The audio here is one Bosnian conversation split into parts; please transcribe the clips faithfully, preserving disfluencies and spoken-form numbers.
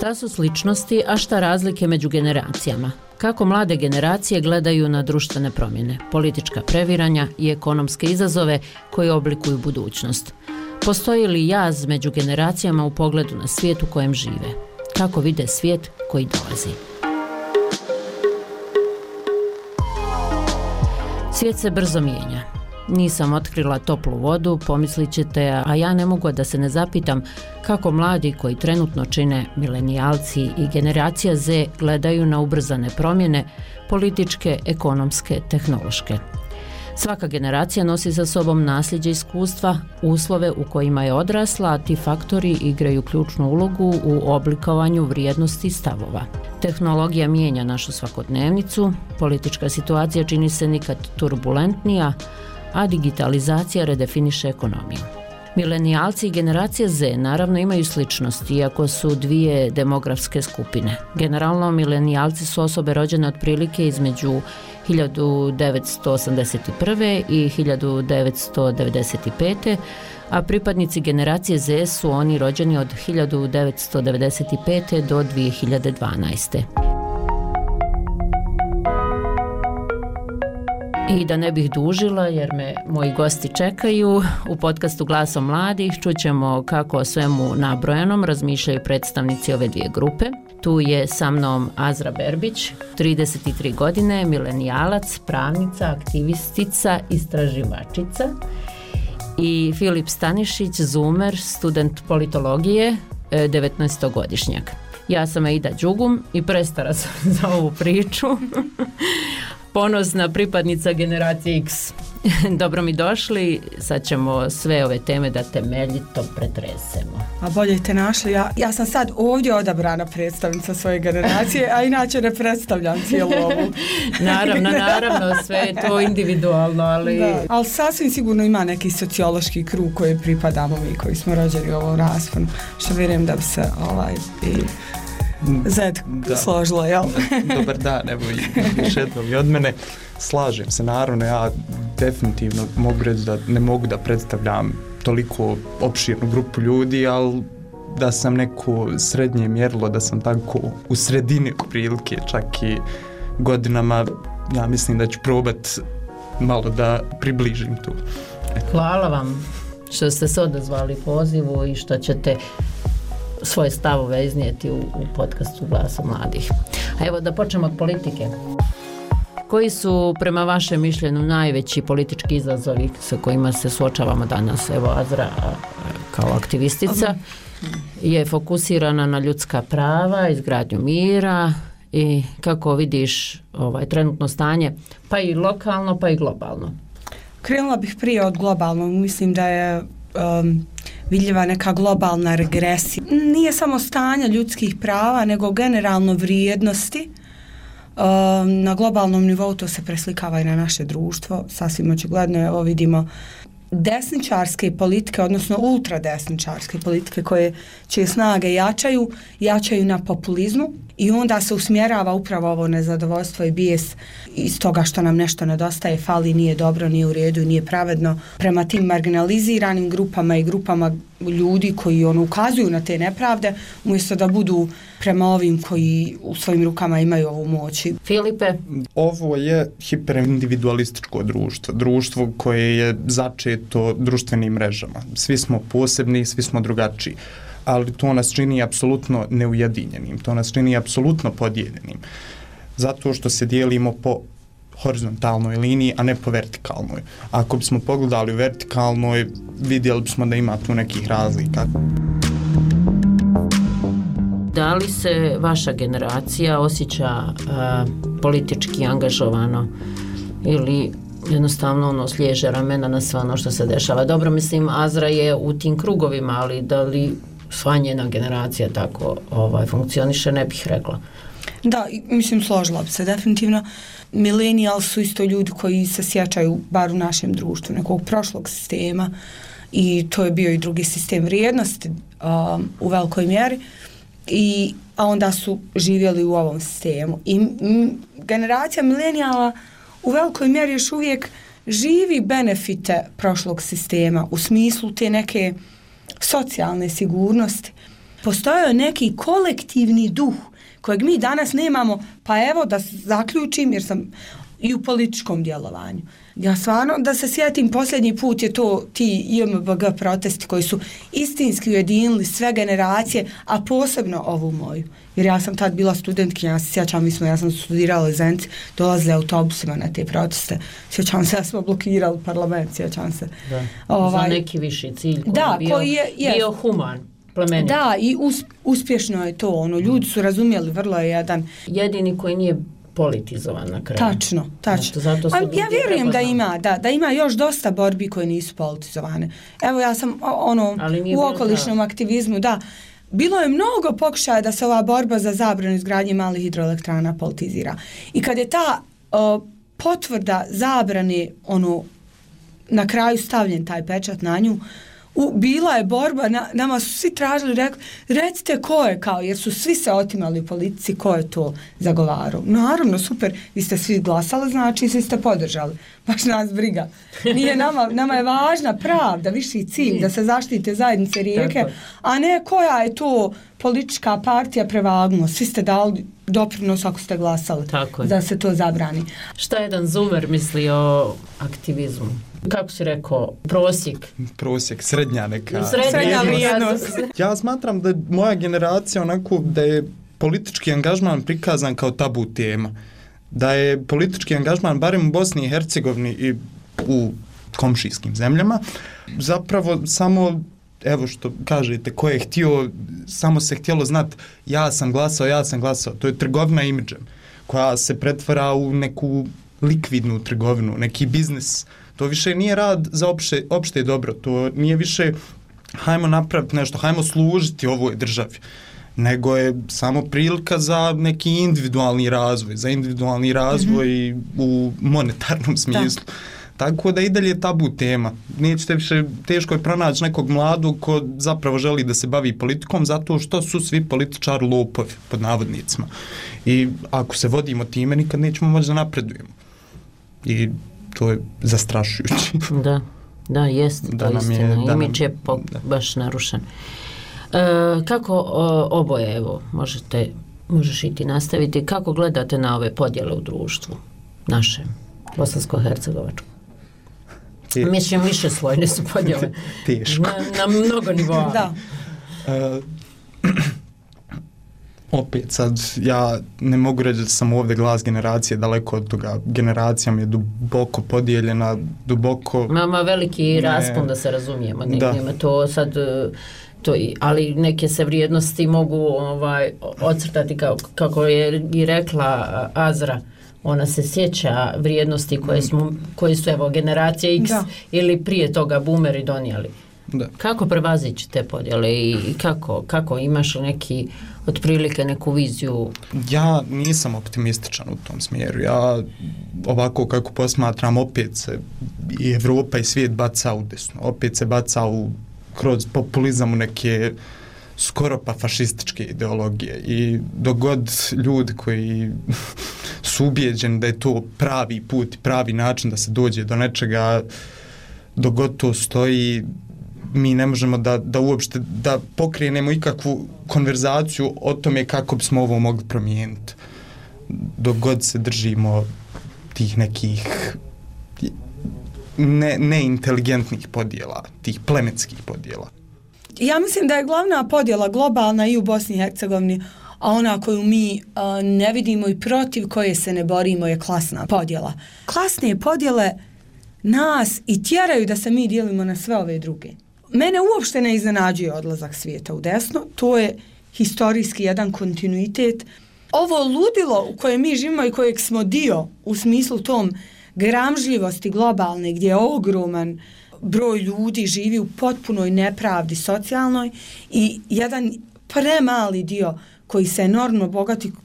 Šta su sličnosti, a šta razlike među generacijama? Kako mlade generacije gledaju na društvene promjene, politička previranja i ekonomske izazove koji oblikuju budućnost? Postoji li jaz među generacijama u pogledu na svijet u kojem žive? Kako vide svijet koji dolazi? Svijet se brzo mijenja. Nisam otkrila toplu vodu, pomislit ćete, a ja ne mogu da se ne zapitam kako mladi koji trenutno čine milenijalci i generacija Z gledaju na ubrzane promjene, političke, ekonomske, tehnološke. Svaka generacija nosi za sobom nasljeđe iskustva, uslove u kojima je odrasla, a ti faktori igraju ključnu ulogu u oblikovanju vrijednosti i stavova. Tehnologija mijenja našu svakodnevnicu, politička situacija čini se nikad turbulentnija, a digitalizacija redefiniše ekonomiju. Milenijalci i generacija Z naravno imaju sličnosti, iako su dvije demografske skupine. Generalno, milenijalci su osobe rođene otprilike između hiljadu devetsto osamdeset prve i hiljadu devetsto devedeset pete, a pripadnici generacije Z su oni rođeni od hiljadu devetsto devedeset pete do dvije hiljade dvanaeste. I da ne bih dužila, jer me moji gosti čekaju, u podcastu Glasom mladih čućemo kako o svemu nabrojanom razmišljaju predstavnici ove dvije grupe. Tu je sa mnom Azra Berbić, trideset tri godine, milenijalac, pravnica, aktivistica, istraživačica, i Filip Stanišić, zoomer, student politologije, devetnaestogodišnjak. Ja sam Aida Đugum i prestara sam za ovu priču. Ponosna pripadnica generacije X. Dobro mi došli, sad ćemo sve ove teme da temeljito pretresemo. A bolje te našli, ja, ja sam sad ovdje odabrana predstavnica svoje generacije, a inače ne predstavljam cijelu ovu. Naravno, naravno, sve je to individualno, ali... Da, ali sasvim sigurno ima neki sociološki krug koji pripadamo mi, koji smo rođeni u ovom rasponu, što vjerujem da bi se ovaj i... Zed složilo, jel? Dobar dan, evo još jednom i od mene. Slažem se, naravno, ja definitivno mogu reći da ne mogu da predstavljam toliko opširnu grupu ljudi, ali da sam neko srednje mjerilo, da sam tako u sredini prilike, čak i godinama, ja mislim da ću probat malo da približim tu. Eto. Hvala vam što ste se odazvali pozivu i što ćete svoje stavove iznijeti u, u podcastu Glasa mladih. A evo da počnemo od politike. Koji su prema vašem mišljenju najveći politički izazovi sa kojima se suočavamo danas? Evo Azra kao aktivistica je fokusirana na ljudska prava, izgradnju mira i kako vidiš ovaj trenutno stanje, pa i lokalno, pa i globalno. Krenula bih prije od globalnog, mislim da je um, vidljiva neka globalna regresija. Nije samo stanje ljudskih prava, nego generalno vrijednosti. Na globalnom nivou to se preslikava i na naše društvo. Sasvim očigledno, evo vidimo desničarske politike, odnosno ultradesničarske politike koje čije snage jačaju, jačaju na populizmu i onda se usmjerava upravo ovo nezadovoljstvo i bijes iz toga što nam nešto nedostaje, fali, nije dobro, nije u redu i nije pravedno prema tim marginaliziranim grupama i grupama ljudi koji ono ukazuju na te nepravde, umjesto da budu prema ovim koji u svojim rukama imaju ovu moć. Filipe? Ovo je hiperindividualističko društvo, društvo koje je začeto društvenim mrežama. Svi smo posebni, svi smo drugačiji, ali to nas čini apsolutno neujedinjenim, to nas čini apsolutno podijeljenim, zato što se dijelimo po horizontalnoj liniji, a ne po vertikalnoj. Ako bismo pogledali u vertikalnoj, vidjeli bismo da ima tu nekih razlika. Da li se vaša generacija osjeća a, politički angažovano ili jednostavno ono sliježe ramena na sve ono što se dešava? Dobro, mislim, Azra je u tim krugovima, ali da li sva njena generacija tako ovaj, funkcioniše, ne bih rekla. Da, mislim, složila bi se definitivno. Milenijal su isto ljudi koji se sjećaju, bar u našem društvu, nekog prošlog sistema, i to je bio i drugi sistem vrijednosti um, u velikoj mjeri, i, a onda su živjeli u ovom sistemu. I m, generacija milenijala u velikoj mjeri još uvijek živi benefite prošlog sistema u smislu te neke socijalne sigurnosti. postojao neki kolektivni duh kojeg mi danas nemamo, pa evo da zaključim jer sam i u političkom djelovanju. Ja stvarno da se sjetim, posljednji put je to ti I M B G protesti koji su istinski ujedinili sve generacije, a posebno ovu moju. Jer ja sam tad bila studentkinja, ja se sjećam, mi smo, ja sam studirala u Zenici, dolazili autobusima na te proteste. Sjećam se, ja smo blokirali parlament, sjećam se. Da, ovaj, za neki viši cilj koji da, je bio, koji je, je, bio human. Plemenit. Da, i us, uspješno je to, ono, ljudi su razumjeli, vrlo je jedan... Jedini koji nije politizovan na kraju. Tačno, tačno. Zato, zato ja vjerujem da ima, da, da ima još dosta borbi koje nisu politizovane. Evo ja sam ono, u okolišnom aktivizmu, da, bilo je mnogo pokušaja da se ova borba za zabranu izgradnje malih hidroelektrana politizira. I kad je ta uh, potvrda zabrane, ono, na kraju stavljen taj pečat na nju, U, bila je borba, na, nama su svi tražili, rekli, recite ko je, kao, jer su svi se otimali u politici, ko je to zagovarao. Naravno, super, vi ste svi glasali, znači svi ste podržali. Baš nas briga. Nije nama, nama je važna pravda, viši cilj, da se zaštite zajednice Rijeke, a ne koja je to politička partija prevagnuo. Svi ste dali doprinos ako ste glasali da se to zabrani. Šta jedan zoomer misli o aktivizmu? Kako si rekao, prosjek? Prosjek, srednja neka. Srednja vrijednost. Ja smatram da moja generacija onako da je politički angažman prikazan kao tabu tema. Da je politički angažman, barem u Bosni i Hercegovini i u komšijskim zemljama, zapravo samo, evo što kažete, ko je htio, samo se htjelo znati ja sam glasao, ja sam glasao. To je trgovina imidžem koja se pretvara u neku likvidnu trgovinu, neki biznis. To više nije rad za opšte, opšte dobro, to nije više hajmo napraviti nešto, hajmo služiti ovoj državi, nego je samo prilika za neki individualni razvoj, za individualni razvoj mm-hmm. u monetarnom smislu. Da. Tako da i dalje je tabu tema. Nećete više, teško je pronaći nekog mladog ko zapravo želi da se bavi politikom zato što su svi političari lopovi, pod navodnicima. I ako se vodimo time, nikad nećemo moći da napredujemo. I to je zastrašujući. Da, da, jest, to je istina. Imidž je po, baš narušen. E, kako o, oboje, evo, možete, možeš i ti nastaviti, kako gledate na ove podjele u društvu, naše, bosansko-hercegovačko? Te... Mislim, više slojne su podjele. Teško. Na, na mnogo nivoa. Da. E, opet sad, ja ne mogu reći da sam ovdje glas generacije, daleko od toga. Generacija mi je duboko podijeljena, duboko... Mama veliki raspon, da se razumijemo. Ne, nema to sad... To, ali neke se vrijednosti mogu ovaj ocrtati kao, kako je i rekla Azra. Ona se sjeća vrijednosti koje, smo, koje su evo generacije X da. Ili prije toga boomeri donijeli. Da. Kako prevazići te podjele i kako, kako imaš neki otprilike neku viziju? Ja nisam optimističan u tom smjeru. Ja ovako kako posmatram, opet se i Evropa i svijet baca u desno. Opet se baca u, kroz populizam u neke skoro pa fašističke ideologije. I dogod ljudi koji su ubijeđeni da je to pravi put, pravi način da se dođe do nečega, dogod to stoji, mi ne možemo da, da uopšte da pokrenemo ikakvu konverzaciju o tome kako bismo ovo mogli promijeniti. Dok god se držimo tih nekih ne, neinteligentnih podjela, tih plemenskih podjela. Ja mislim da je glavna podjela globalna i u Bosni i Hercegovini, a ona koju mi a, ne vidimo i protiv koje se ne borimo je klasna podjela. Klasne podjele nas i tjeraju da se mi dijelimo na sve ove druge. Mene uopšte ne iznenađuje odlazak svijeta u desno, to je historijski jedan kontinuitet. Ovo ludilo u kojem mi živimo i kojeg smo dio u smislu tom gramžljivosti globalne gdje je ogroman broj ljudi živi u potpunoj nepravdi socijalnoj i jedan premali dio koji se enormno bogati,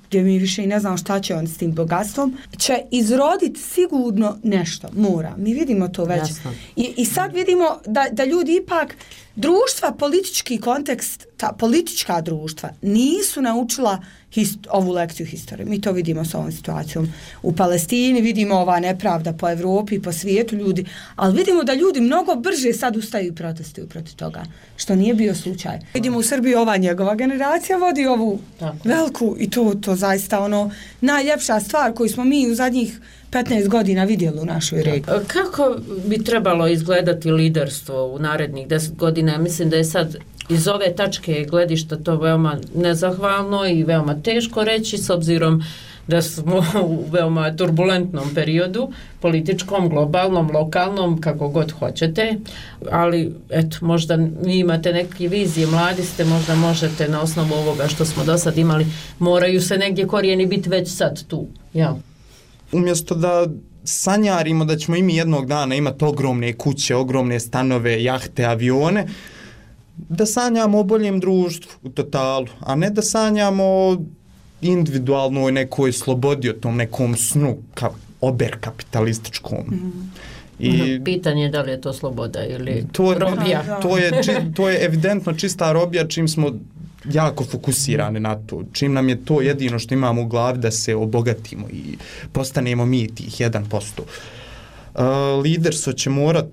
gdje mi više i ne znam šta će on s tim bogatstvom, će izroditi sigurno nešto, mora. Mi vidimo to već. I, i sad vidimo da, da ljudi ipak, društva, politički kontekst, ta politička društva nisu naučila hist, ovu lekciju historije. Mi to vidimo s ovom situacijom u Palestini, vidimo ova nepravda po Evropi i po svijetu ljudi, ali vidimo da ljudi mnogo brže sad ustaju i protestuju protiv toga, što nije bio slučaj. Vidimo u Srbiji ova njegova generacija vodi ovu tako veliku i to, to zaista ono najljepša stvar koju smo mi u zadnjih petnaest godina vidjeli u našoj regiji. Kako bi trebalo izgledati liderstvo u narednih deset godina? Mislim da je sad iz ove tačke gledišta to veoma nezahvalno i veoma teško reći s obzirom da smo u veoma turbulentnom periodu, političkom, globalnom, lokalnom, kako god hoćete, ali eto, možda vi imate neke vizije, mladi ste, možda možete na osnovu ovoga što smo do sad imali, moraju se negdje korijeni biti već sad tu, ja. Umjesto da sanjarimo da ćemo i mi jednog dana imati ogromne kuće, ogromne stanove, jahte, avione, da sanjamo o boljem društvu u totalu, a ne da sanjamo o individualnoj nekoj slobodi, o tom nekom snu, ka, ober kapitalističkom. Mm. I pitanje je da li je to sloboda ili to, robija. To je, či, to je evidentno čista robija čim smo jako fokusirani na to. Čim nam je to jedino što imamo u glavi da se obogatimo i postanemo mi tih jedan posto. Uh, liderstvo će morat,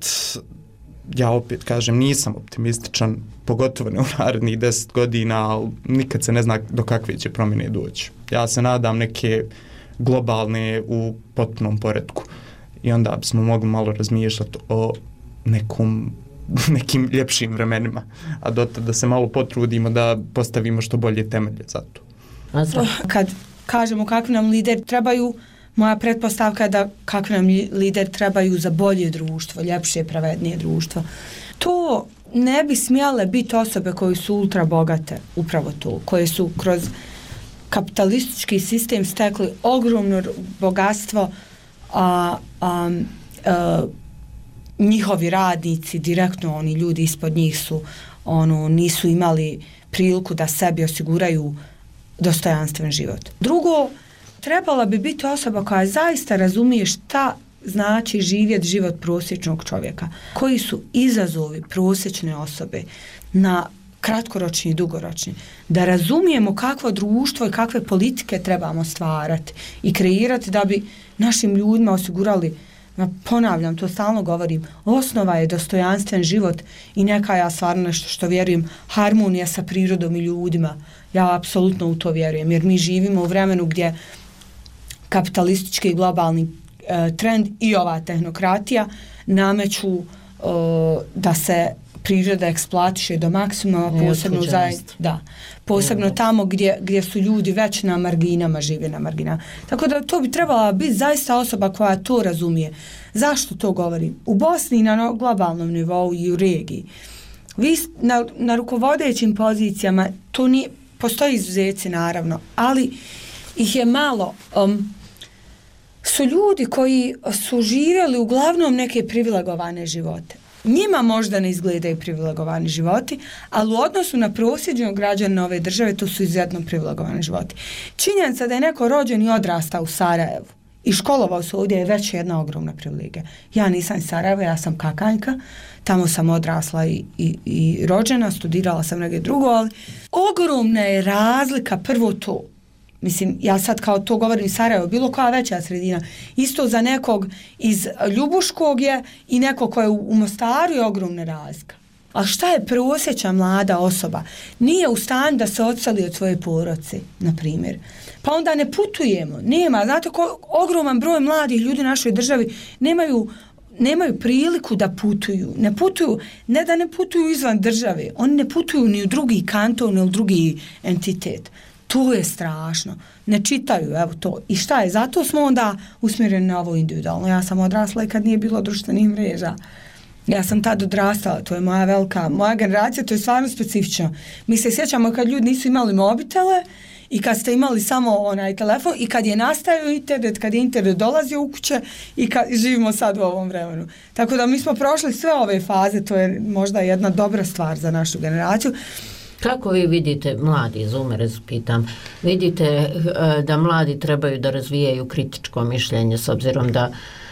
ja opet kažem, nisam optimističan, pogotovo ne u narednih deset godina, ali nikad se ne zna do kakve će promjene doći. Ja se nadam neke globalne u potpunom poretku i onda bismo mogli malo razmišljati o nekom nekim ljepšim vremenima, a dotad da se malo potrudimo da postavimo što bolje temelje za to. Kad kažemo kakvi nam lideri trebaju, moja pretpostavka je da kakvi nam lideri trebaju za bolje društvo, ljepše, pravednije društvo. To ne bi smjele biti osobe koje su ultra bogate, upravo to, koje su kroz kapitalistički sistem stekli ogromno bogatstvo, a, a, a njihovi radnici, direktno oni ljudi ispod njih su, ono, nisu imali priliku da sebi osiguraju dostojanstven život. Drugo, trebala bi biti osoba koja zaista razumije šta znači živjeti život prosječnog čovjeka. Koji su izazovi prosječne osobe na kratkoročni i dugoročni. Da razumijemo kakvo društvo i kakve politike trebamo stvarati i kreirati da bi našim ljudima osigurali, ponavljam, to stalno govorim, osnova je dostojanstven život i neka, ja stvarno nešto što vjerujem, harmonija sa prirodom i ljudima. Ja apsolutno u to vjerujem, jer mi živimo u vremenu gdje kapitalistički i globalni e, trend i ova tehnokratija nameću e, da se priroda eksploatiše do maksimuma, posebno, za, da, posebno tamo gdje, gdje su ljudi već na marginama, žive na marginama. Tako da to bi trebala biti zaista osoba koja to razumije. Zašto to govorim? U Bosni na globalnom nivou i u regiji, vi na, na rukovodećim pozicijama, to nije, postoji izuzeci naravno, ali ih je malo, um, su ljudi koji su živjeli uglavnom neke privilegovane živote. Njima možda ne izgledaju privilegovani životi, ali u odnosu na prosječnog građana ove države to su izuzetno privilegovani životi. Činjenica da je neko rođen i odrastao u Sarajevu i školovao se ovdje je već jedna ogromna privilegija. Ja nisam iz Sarajeva, ja sam Kakanjka, tamo sam odrasla i, i, i rođena, studirala sam negdje drugo, ali ogromna je razlika, prvo to. Mislim, ja sad kao to govorim Sarajevo, bilo koja veća sredina, isto za nekog iz Ljubuškog je i neko ko je u Mostaru je ogromna razlika. A šta je prosječna mlada osoba? Nije u stanju da se odseli od svoje porodice, na primjer. Pa onda ne putujemo, nema, znate ko, ogroman broj mladih ljudi u našoj državi nemaju, nemaju priliku da putuju. Ne putuju, ne da ne putuju izvan države, oni ne putuju ni u drugi kanton, ni u drugi entitet. To je strašno. Ne čitaju, evo to. I šta je? Zato smo onda usmjereni na ovo individualno. Ja sam odrasla i kad nije bilo društvenih mreža. Ja sam tad odrastala, to je moja velika, moja generacija, to je stvarno specifično. Mi se sjećamo kad ljudi nisu imali mobitele i kad ste imali samo onaj telefon i kad je nastajao internet, kad je internet dolazio u kuće i kad živimo sad u ovom vremenu. Tako da mi smo prošli sve ove faze, to je možda jedna dobra stvar za našu generaciju. Kako vi vidite, mladi zoomere, pitam, vidite da mladi trebaju da razvijaju kritičko mišljenje s obzirom da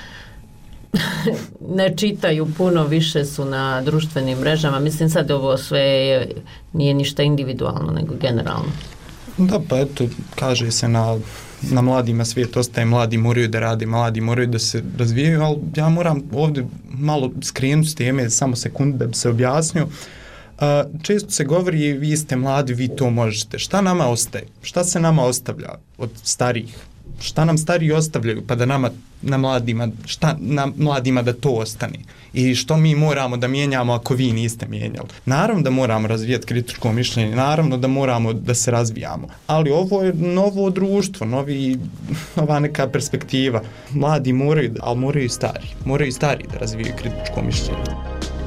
ne čitaju puno, više su na društvenim mrežama. Mislim sad ovo sve je, nije ništa individualno nego generalno. Da, pa eto, kaže se na, na mladima svijet ostaje, mladi moraju da rade, mladi moraju da se razvijaju, ali ja moram ovdje malo skrenuti s teme, samo sekundu da bi se objasnio. Uh, često se govori, vi ste mladi, vi to možete. Šta nama ostaje? Šta se nama ostavlja od starijih? Šta nam stariji ostavljaju pa da nama, na mladima, šta na mladima da to ostane? I što mi moramo da mijenjamo ako vi niste mijenjali? Naravno da moramo razvijati kritičko mišljenje, naravno da moramo da se razvijamo, ali ovo je novo društvo, novi, nova neka perspektiva. Mladi moraju, ali moraju i stari, moraju i stari da razvijaju kritičko mišljenje.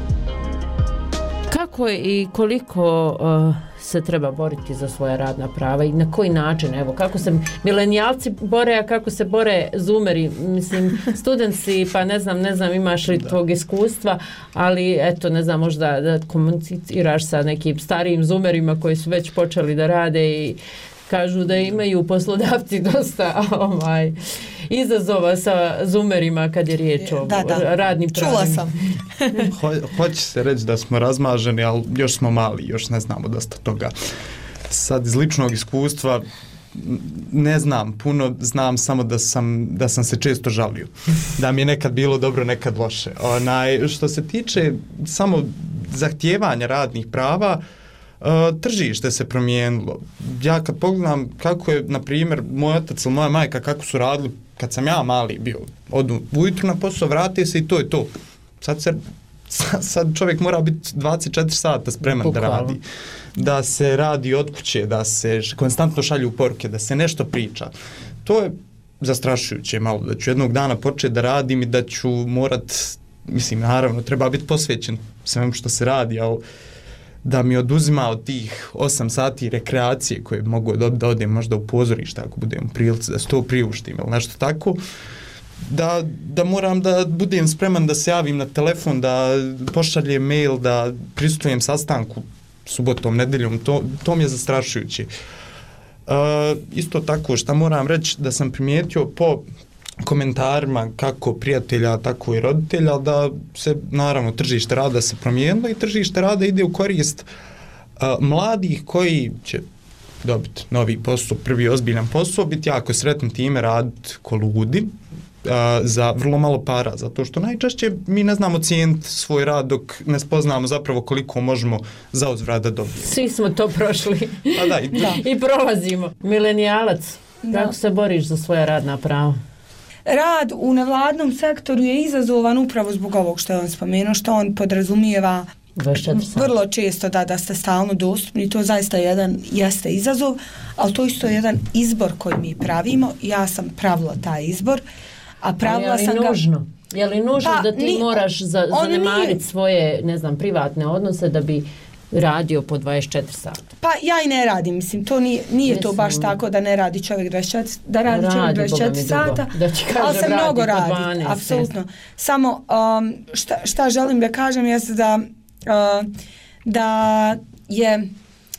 Kako i koliko uh, se treba boriti za svoja radna prava i na koji način, evo, kako se milenijalci bore, a kako se bore zoomeri, mislim, studentsi, pa ne znam, ne znam, imaš li tog iskustva, ali eto, ne znam, možda da komuniciraš sa nekim starijim zoomerima koji su već počeli da rade i kažu da imaju poslodavci dosta ovaj, izazova sa zoomerima kad je riječ o da, da. radnim pravima. Čula sam. Ho, hoće se reći da smo razmaženi, ali još smo mali, još ne znamo dosta toga. Sad iz ličnog iskustva ne znam puno, znam samo da sam, da sam se često žalio. Da mi je nekad bilo dobro, nekad loše. Onaj, što se tiče samo zahtijevanja radnih prava, Uh, tržište se promijenilo. Ja kad pogledam kako je, na primjer, moj otac ili moja majka, kako su radili kad sam ja mali bio. Odu ujutru na posao, vrati se i to je to. Sad, se, sad čovjek mora biti dvadeset četiri sata spreman Bukvalno. Da radi. Da se radi od kuće, da se konstantno šalju poruke, da se nešto priča. To je zastrašujuće malo, da ću jednog dana početi da radim i da ću morat, mislim, naravno, treba biti posvećen svemu što se radi, ali da mi oduzima od tih osam sati rekreacije koje mogu da, da odem možda u pozorište ako budem u prilici, da se to priuštim ili nešto tako, da, da moram da budem spreman da se javim na telefon, da pošaljem mail, da prisustujem sastanku subotom, nedeljom, to, to mi je zastrašujuće. Uh, isto tako, šta moram reći, da sam primijetio po komentarima kako prijatelja, tako i roditelja, da se, naravno, tržište rada se promijenilo i tržište rada ide u korist uh, mladih koji će dobiti novi posao, prvi ozbiljan posao, biti jako sretni time, raditi ko ludi uh, za vrlo malo para, zato što najčešće mi ne znamo cijeniti svoj rad dok ne spoznamo zapravo koliko možemo za uzvrat da dobijemo. Svi smo to prošli. Pa da, i, da. I prolazimo. Milenijalac, da. Kako se boriš za svoja radna prava? Rad u nevladnom sektoru je izazovan upravo zbog ovog što je on spomenuo, što on podrazumijeva vrlo često da, da ste stalno dostupni. To zaista jedan, jeste izazov, ali to isto je jedan izbor koji mi pravimo. Ja sam pravila taj izbor, a pravila sam ga... Je li nužno? Je li nužno pa, da ti ni, moraš za, zanemariti svoje, ne znam, privatne odnose da bi radio po dvadeset četiri sata? Pa ja i ne radim, mislim, to nije, nije Mislim, to baš tako da ne radi čovjek dvadeset četiri, da radi, radi čovjek dvadeset četiri sata, da ti kažem, ali se mnogo radi, dvanaest, apsolutno. Samo um, šta, šta želim da kažem jeste da, uh, da je,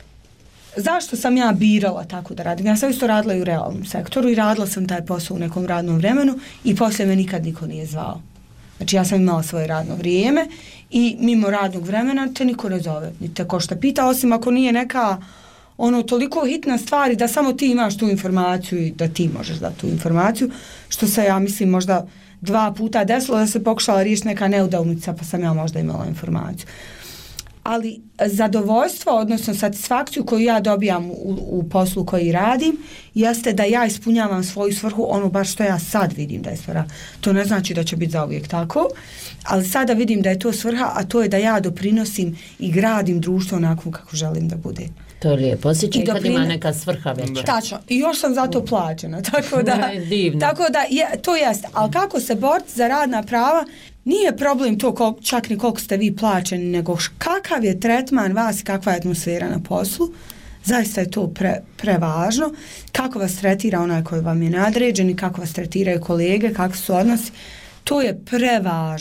zašto sam ja birala tako da radim? Ja sam isto radila i u realnom sektoru i radila sam taj posao u nekom radnom vremenu i poslije me nikad niko nije zvao. Znači ja sam imala svoje radno vrijeme i mimo radnog vremena te niko ne zove, ni te ko šta pita, osim ako nije neka ono toliko hitna stvar da samo ti imaš tu informaciju i da ti možeš dati tu informaciju, što se ja mislim možda dva puta desilo da se pokušala riješiti neka neudavnica pa sam ja možda imala informaciju. Ali zadovoljstvo, odnosno satisfakciju koju ja dobijam u, u poslu koji radim, jeste da ja ispunjavam svoju svrhu, ono baš što ja sad vidim da je svrha. To ne znači da će biti zauvijek tako, ali sada vidim da je to svrha, a to je da ja doprinosim i gradim društvo onako kako želim da bude. To je lijepo, osjećaj kad ima neka svrha veća. Tačno, i još sam za to plaćena, tako da, tako da je, to jeste. Ali kako se boriti za radna prava, nije problem to kol, čak ni koliko ste vi plaćeni, nego kakav je tretman vas i kakva je atmosfera na poslu. Zaista je to pre, prevažno. Kako vas tretira onaj koji vam je nadređen i kako vas tretiraju kolege, kako su odnosi. To je prevažno.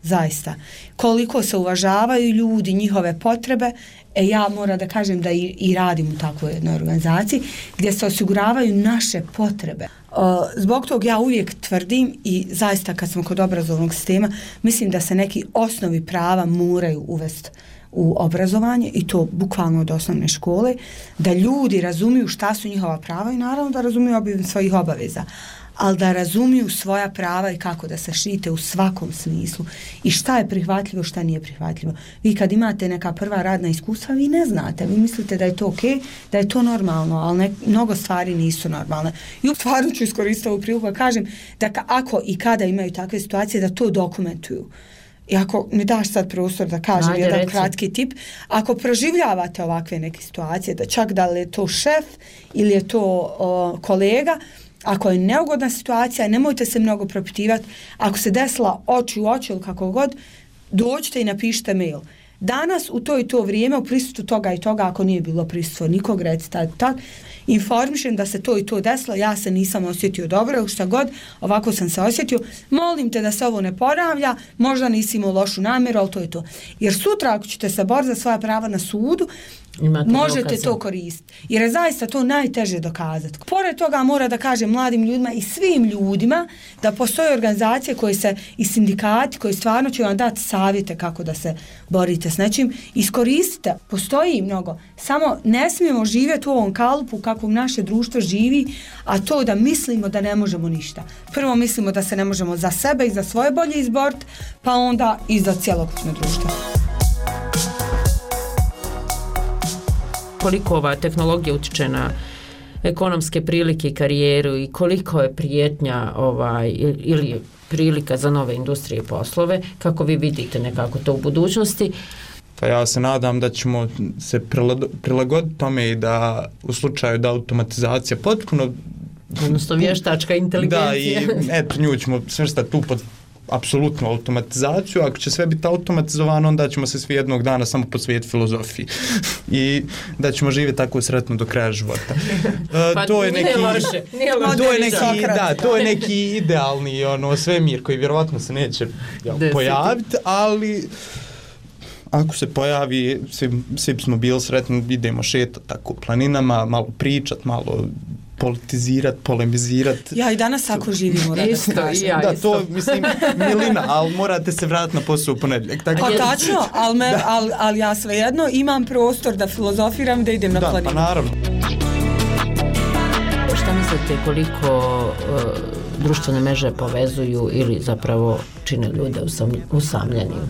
zaista. Koliko se uvažavaju ljudi, njihove potrebe, e ja moram da kažem da i, i radim u takvoj jednoj organizaciji gdje se osiguravaju naše potrebe. O, zbog tog ja uvijek tvrdim i zaista kad smo kod obrazovnog sistema, mislim da se neki osnovi prava moraju uvesti u obrazovanje i to bukvalno od osnovne škole, da ljudi razumiju šta su njihova prava i naravno da razumiju obim svojih obaveza, ali da razumiju svoja prava i kako da se štite u svakom smislu i šta je prihvatljivo, šta nije prihvatljivo. Vi kad imate neka prva radna iskustva, vi ne znate, vi mislite da je to okej, da je to normalno, ali ne, mnogo stvari nisu normalne. I u stvarno ću iskoristiti ovu priliku da kažem da ka, ako i kada imaju takve situacije, da to dokumentuju. I ako mi daš sad prostor da kažem Ajde, jedan reci. kratki tip, ako proživljavate ovakve neke situacije, da čak da li je to šef ili je to o, kolega, ako je neugodna situacija, nemojte se mnogo propitivati. Ako se desila oči u oči ili kako god, dođite i napišite mail. Danas u to i to vrijeme u prisustvu toga i toga, ako nije bilo prisustvo nikog, recite tak, informišem da se to i to desilo, ja se nisam osjetio dobro, šta god, ovako sam se osjetio, molim te da se ovo ne ponavlja, možda nisi imao lošu namjeru, ali to je to. Jer sutra ako ćete se boriti za svoja prava na sudu, Imate možete dokaze. To koristiti. Jer je zaista to najteže dokazati. Pored toga mora da kažem mladim ljudima i svim ljudima da postoje organizacije koje se i sindikati koji stvarno će vam dati savjete kako da se borite s nečim. Iskoristite, postoji mnogo. Samo ne smijemo živjeti u ovom kalupu kako naše društvo živi, a to da mislimo da ne možemo ništa. Prvo mislimo da se ne možemo za sebe i za svoje bolje izboriti, pa onda i za cjelokupno društvo. Koliko ova tehnologija utiče na ekonomske prilike i karijeru i koliko je prijetnja ovaj, ili prilika za nove industrije i poslove, kako vi vidite nekako to u budućnosti? Pa ja se nadam da ćemo se prilagoditi tome i da u slučaju da automatizacija potpuno... Odnosno vještačka inteligencija. Da, i eto nju ćemo svrstati tu pod apsolutnu automatizaciju. Ako će sve biti automatizovano, onda ćemo se svi jednog dana samo posvetiti filozofiji i da ćemo živjeti tako sretno do kraja života. Uh, pa to je neki, nije loše. Nije loše. To je neki, da, to je neki idealni ono, svemir koji vjerovatno se neće ja, pojaviti, ali ako se pojavi, svi, svi smo bili sretni, idemo šetati tako planinama, malo pričat, malo politizirat, polemizirat. Ja i danas ako živim moram da se kažem. Ja, da, to mislim milina, ali morate se vratiti na posao u ponedjeljak. Pa tačno, ali al, al ja svejedno imam prostor da filozofiram, da idem na da, planinu. Da, pa naravno. Šta mislite koliko uh, društvene mreže povezuju ili zapravo čine ljude usamljenim?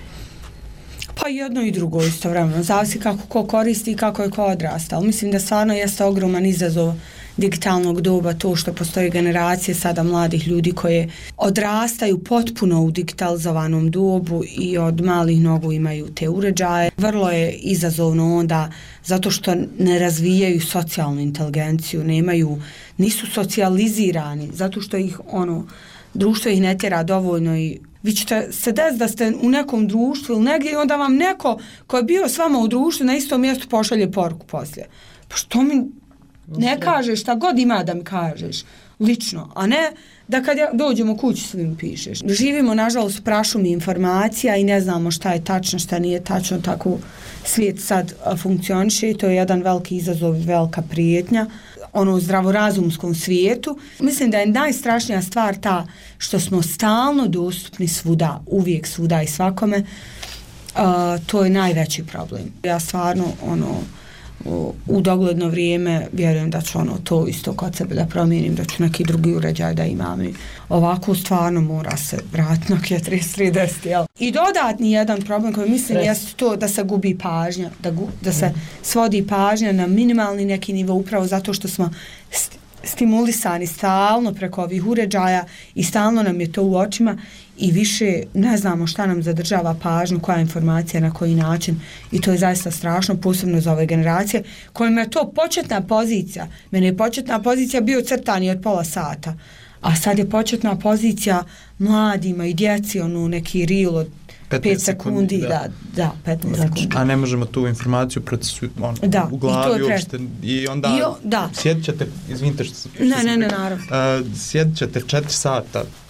Pa jedno i drugo istovremeno, zavisi kako ko koristi i kako je ko odrasta, ali mislim da stvarno jeste ogroman izazov digitalnog doba to što postoje generacije sada mladih ljudi koje odrastaju potpuno u digitalizovanom dobu i od malih nogu imaju te uređaje. Vrlo je izazovno onda zato što ne razvijaju socijalnu inteligenciju, nemaju, nisu socijalizirani, zato što ih ono, društvo ih ne tjera dovoljno i vi ćete se desiti da ste u nekom društvu ili negdje i onda vam neko ko je bio s vama u društvu na istom mjestu pošalje poruku poslije. Pa što mi ne kažeš, šta god ima da mi kažeš, lično, a ne da kad ja dođemo kući svim pišeš. Živimo, nažalost, prašumi informacija i ne znamo šta je tačno, šta nije tačno, tako svijet sad funkcioniše i to je jedan veliki izazov i velika prijetnja ono u zdravorazumskom svijetu. Mislim da je najstrašnija stvar ta što smo stalno dostupni svuda, uvijek svuda i svakome. Uh, to je najveći problem. Ja stvarno ono u, u dogledno vrijeme vjerujem da ću ono to isto kod sebe da promijenim, da ću neki drugi uređaj da imam i ovako stvarno mora se vratiti na trideset trideset, jel? I dodatni jedan problem koji mislim jeste to da se gubi pažnja, da, gu, da se svodi pažnja na minimalni neki nivo upravo zato što smo st- stimulisani stalno preko ovih uređaja i stalno nam je to u očima i više ne znamo šta nam zadržava pažnju, koja informacija, na koji način i to je zaista strašno, posebno za ove generacije kojima je to početna pozicija. Mene je početna pozicija bio crtani od pola sata, a sad je početna pozicija mladima i djeci, ono neki reel od pet sekundi, da, da, da petnaest sekundi. A ne možemo tu informaciju procesuirati ono, da, u glavi i uopšte i onda I o, da. sjedit ćete, izvinite što, što ne, ne, ne, naravno. Uh, sjedit ćete četiri sata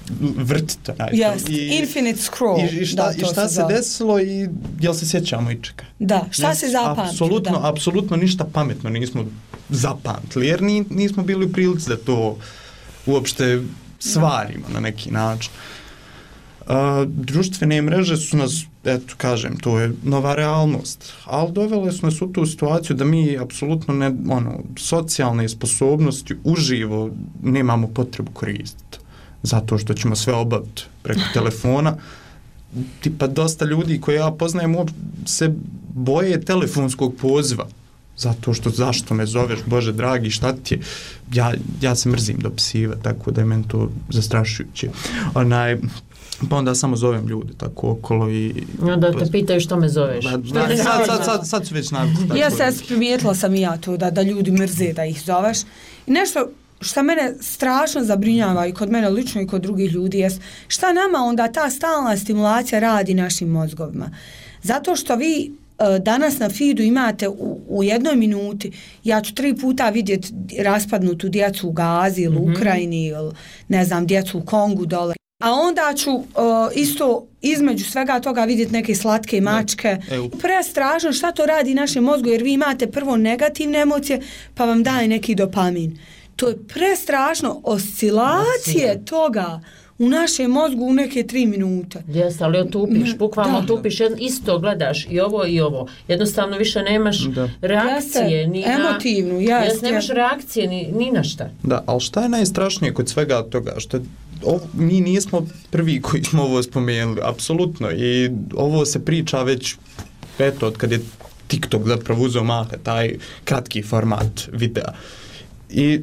vrti to. Yes, I, infinite scroll. I, i šta, da, i šta se, se desilo i jel se sjećamo i čeka? Da, šta yes, se zapamtilo? Apsolutno, apsolutno ništa pametno nismo zapamtili, jer ni, nismo bili u prilici da to uopšte svarimo na neki način. Uh, društvene mreže su nas, eto kažem, to je nova realnost, ali dovele su nas u tu situaciju da mi apsolutno ne, ono, socijalne sposobnosti uživo nemamo potrebu koristiti, zato što ćemo sve obaviti preko telefona. Tipa dosta ljudi koje ja poznajem se boje telefonskog poziva, zato što zašto me zoveš, Bože dragi, šta ti je? Ja, ja se mrzim dopisiva, tako da je meni to zastrašujuće. Onaj, pa onda samo zovem ljude tako okolo i... No, da te pitaju što me zoveš. Da, da, sad, sad, sad, sad su već navikli. Ja se primijetila sam i ja to, da, da ljudi mrze da ih zoveš. I nešto što mene strašno zabrinjava i kod mene lično i kod drugih ljudi jest šta nama onda ta stalna stimulacija radi našim mozgovima. Zato što vi danas na feedu imate u, u jednoj minuti, ja ću tri puta vidjeti raspadnutu djecu u Gazi ili mm-hmm. Ukrajini ili ne znam, djecu u Kongu dole. A onda ću uh, isto između svega toga vidjeti neke slatke mačke. Prestrašno šta to radi našem mozgu, jer vi imate prvo negativne emocije pa vam daje neki dopamin. To je prestrašno, oscilacije toga u našem mozgu u neke tri minute. Jeste, ali otupiš, bukvalno otupiš, isto gledaš i ovo i ovo. Jednostavno više nemaš da. reakcije. Jeste, ni na, emotivnu, jeste. Jeste, nemaš reakcije ni, ni na šta. Da, ali šta je najstrašnije kod svega toga? Što ovo, mi nismo prvi koji smo ovo spomenuli, apsolutno. I ovo se priča već, eto, od kad je TikTok zapravo uzeo maha, taj kratki format videa. I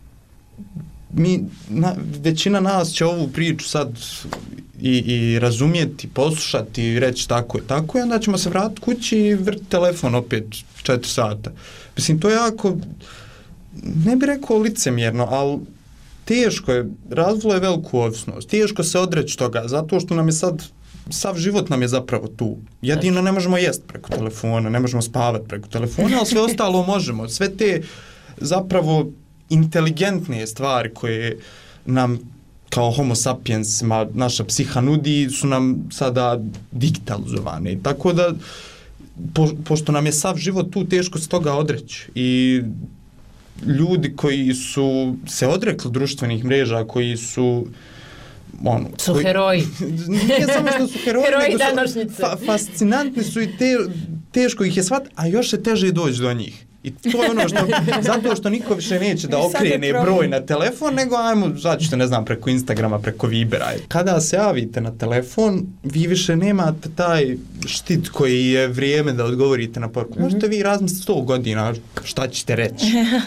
mi, na, većina nas će ovu priču sad i, i razumjeti, poslušati i reći tako i tako i onda ćemo se vratiti kući i vrti telefon opet četiri sata. Mislim, to je jako, ne bih rekao licemjerno, ali teško je, razvilo je veliku ovisnost, teško se odreći toga, zato što nam je sad, sav život nam je zapravo tu. Jedino ne možemo jest preko telefona, ne možemo spavati preko telefona, ali sve ostalo možemo. Sve te zapravo inteligentne stvari koje nam kao homo sapiensima naša psiha nudi su nam sada digitalizovane. Tako da, po, pošto nam je sav život tu, teško se toga odreći. I ljudi koji su se odrekli društvenih mreža, koji su ono, su koji, heroji. Nije samo što su heroji, heroji nego današnjice. Fa, fascinantni su i te, teško ih je shvatiti, a još se teže doći do njih. I to je ono što, zato što niko više neće da okrene broj na telefon, nego ajmo, začete, ne znam, preko Instagrama, preko Vibera. Kada se javite na telefon, vi više nemate taj štit koji je vrijeme da odgovorite na poruku. Možete vi razmisliti sto godina šta ćete reći.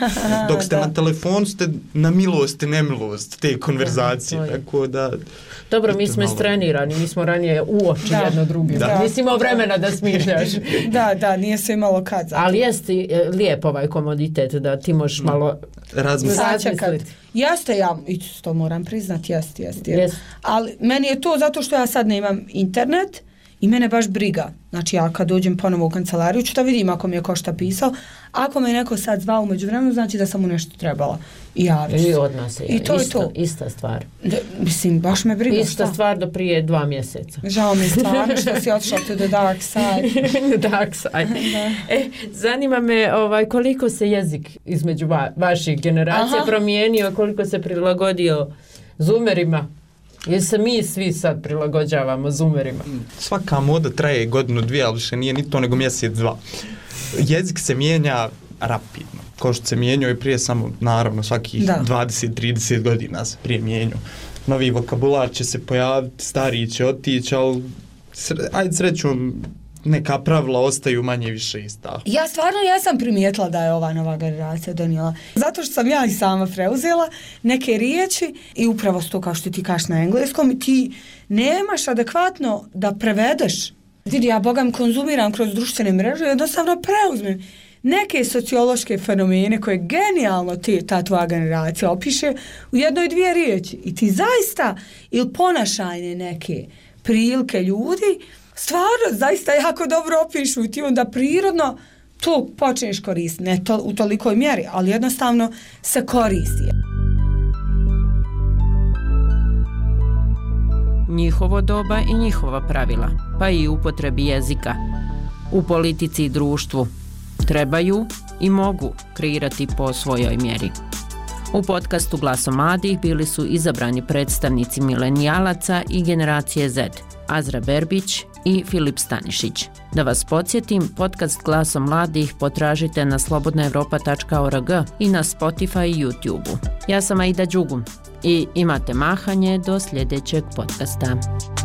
Dok ste na telefonu, ste na milost i nemilost te konverzacije. Da, tako da... Dobro, mi smo istrenirani, mi smo ranije u oči da. jedno drugima. Nisi imao vremena da smišljaš. Da, da, nije se imalo kad. Zato. Ali jeste lijep ovaj komoditet da ti možeš malo razmisliti. Jeste, ja isto moram priznati, jeste, jeste. Jest. Ali meni je to zato što ja sad nemam internet i mene baš briga. Znači ja kad dođem ponovo u kancelariju ću da vidim ako mi je ko šta pisao. Ako me neko sad zvao umeđu vremenu, znači da sam mu nešto trebala. I javiti. I od nas je. I to isto, je to. Ista stvar. Da, mislim, baš me briga. Ista šta? Stvar do prije dva mjeseca. Žao mi stvarno što si otišla to the dark side. The dark side. E, zanima me ovaj, koliko se jezik između va, vaših generacija Aha. promijenio, koliko se prilagodio zoomerima. Jer se mi svi sad prilagođavamo zoomerima. Svaka moda traje godinu, dvije, ali više nije ni to nego mjesec, dva. Jezik se mijenja rapidno. Ko što se mijenjao i prije samo, naravno, svakih da. dvadeset do trideset godina se prije mijenjao. Novi vokabular će se pojaviti, stariji će otići, ali sre, ajde srećom, neka pravila ostaju manje više ista. Ja stvarno ja sam primijetila da je ova nova generacija donijela. Zato što sam ja i sama preuzela neke riječi i upravo to kao što ti kažeš na engleskom, ti nemaš adekvatno da prevedeš. Vidi, ja bogam konzumiram kroz društvene mreže i jednostavno preuzmem neke sociološke fenomene koje genijalno ti, ta tvoja generacija opiše u jednoj dvije riječi. I ti zaista, ili ponašajne neke prilike ljudi, stvarno zaista jako dobro opišu i ti onda prirodno to počneš koristiti. Ne to, u tolikoj mjeri, ali jednostavno se koristi. njihovo doba i njihova pravila, pa i upotrebi jezika. U politici i društvu trebaju i mogu kreirati po svojoj mjeri. U podcastu Glasom mladih bili su izabrani predstavnici milenijalaca i generacije Z, Azra Berbić i Filip Stanišić. Da vas podsjetim, podcast Glasom mladih potražite na slobodna evropa tačka org i na Spotify i YouTube. Ja sam Aida Đugum i imate mahanje do sljedećeg podcasta.